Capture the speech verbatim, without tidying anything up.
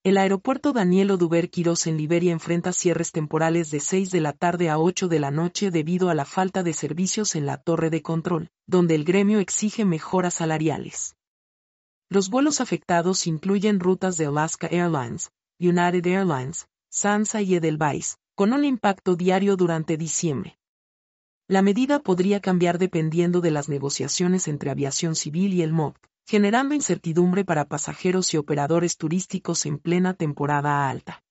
El aeropuerto Daniel Oduber Quirós en Liberia enfrenta cierres temporales de seis de la tarde a ocho de la noche debido a la falta de servicios en la torre de control, donde el gremio exige mejoras salariales. Los vuelos afectados incluyen rutas de Alaska Airlines, United Airlines, SANSA y Edelweiss, con un impacto diario durante diciembre. La medida podría cambiar dependiendo de las negociaciones entre Aviación Civil y el M O C, generando incertidumbre para pasajeros y operadores turísticos en plena temporada alta.